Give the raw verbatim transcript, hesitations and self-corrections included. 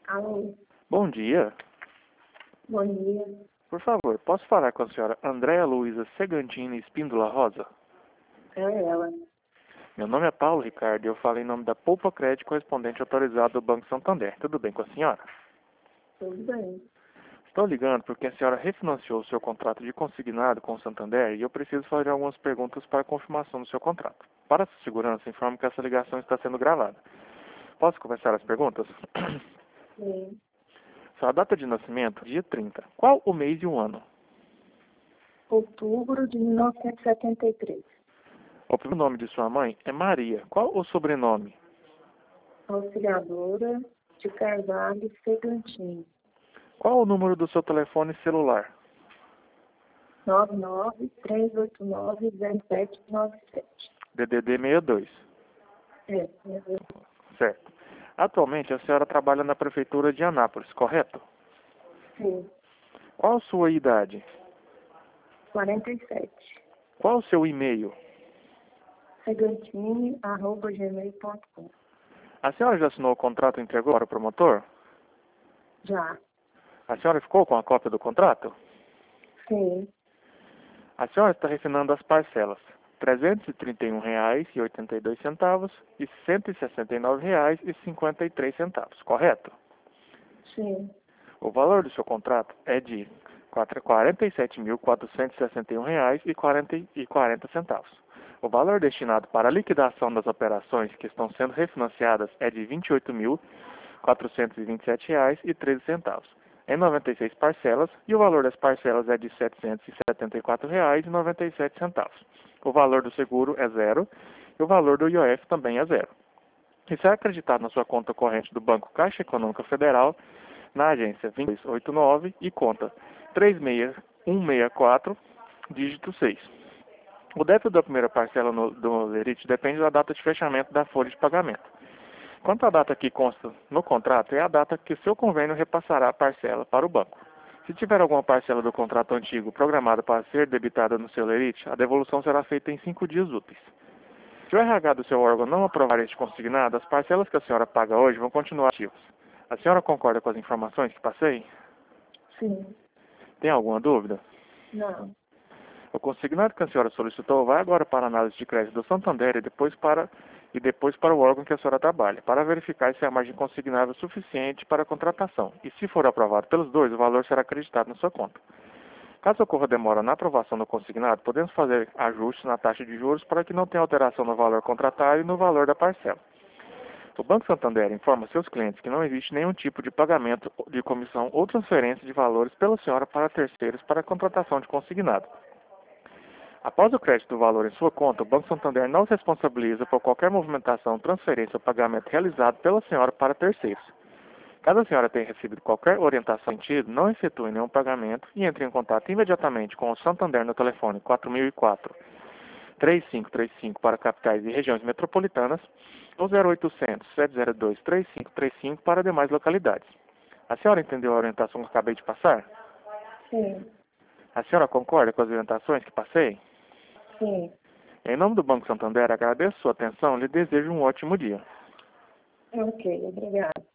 Alô, Bom dia. bom dia. Por favor, posso falar com a senhora Andréa Luiza Segantini Espíndola Rosa? É ela. Meu nome é Paulo Ricardo e eu falo em nome da Poupa Crédito correspondente autorizado do Banco Santander. Tudo bem com a senhora? Tudo bem. Estou ligando porque a senhora refinanciou o seu contrato de consignado com o Santander e eu preciso fazer algumas perguntas para confirmação do seu contrato. Para sua segurança, informo que essa ligação está sendo gravada. Posso começar as perguntas? Sim. Sua data de nascimento, dia trinta. Qual o mês e o ano? Outubro de mil novecentos e setenta e três. O primeiro nome de sua mãe é Maria. Qual o sobrenome? Auxiliadora de Carvalho Segantini. Qual o número do seu telefone celular? nove nove três oito nove zero sete nove sete. D D D sessenta e dois. É, meu Deus. Certo. Atualmente a senhora trabalha na prefeitura de Anápolis, correto? Sim. Qual a sua idade? quarenta e sete. Qual o seu e-mail? Segantini, arroba gmail ponto com. A senhora já assinou o contrato e entregou para o promotor? Já. A senhora ficou com a cópia do contrato? Sim. A senhora está refinando as parcelas trezentos e trinta e um reais e oitenta e dois centavos e cento e sessenta e nove reais e cinquenta e três centavos, correto? Sim. O valor do seu contrato é de quarenta e sete mil quatrocentos e sessenta e um reais e quarenta centavos. O valor destinado para a liquidação das operações que estão sendo refinanciadas é de vinte e oito mil quatrocentos e vinte e sete reais e treze centavos, em noventa e seis parcelas, e o valor das parcelas é de setecentos e setenta e quatro reais e noventa e sete centavos. O valor do seguro é zero e o valor do I O F também é zero. Isso é acreditado na sua conta corrente do Banco Caixa Econômica Federal, na agência vinte e dois oitenta e nove e conta três seis um seis quatro, dígito seis. O débito da primeira parcela no, do lerite depende da data de fechamento da folha de pagamento. Quanto à data que consta no contrato, é a data que seu convênio repassará a parcela para o banco. Se tiver alguma parcela do contrato antigo programada para ser debitada no seu lerite, a devolução será feita em cinco dias úteis. Se o R H do seu órgão não aprovar este consignado, as parcelas que a senhora paga hoje vão continuar ativas. A senhora concorda com as informações que passei? Sim. Tem alguma dúvida? Não. O consignado que a senhora solicitou vai agora para a análise de crédito do Santander e depois para, e depois para o órgão que a senhora trabalha, para verificar se a margem consignável é suficiente para a contratação. E se for aprovado pelos dois, o valor será acreditado na sua conta. Caso ocorra demora na aprovação do consignado, podemos fazer ajustes na taxa de juros para que não tenha alteração no valor contratado e no valor da parcela. O Banco Santander informa seus clientes que não existe nenhum tipo de pagamento de comissão ou transferência de valores pela senhora para terceiros para a contratação de consignado. Após o crédito do valor em sua conta, o Banco Santander não se responsabiliza por qualquer movimentação, transferência ou pagamento realizado pela senhora para terceiros. Caso a senhora tenha recebido qualquer orientação nesse sentido, não efetue nenhum pagamento e entre em contato imediatamente com o Santander no telefone quatro mil e quatro, três cinco três cinco para capitais e regiões metropolitanas ou zero oitocentos, sete zero dois, três cinco três cinco para demais localidades. A senhora entendeu a orientação que eu acabei de passar? Sim. A senhora concorda com as orientações que passei? Sim. Em nome do Banco Santander, agradeço sua atenção e lhe desejo um ótimo dia. Ok, obrigada.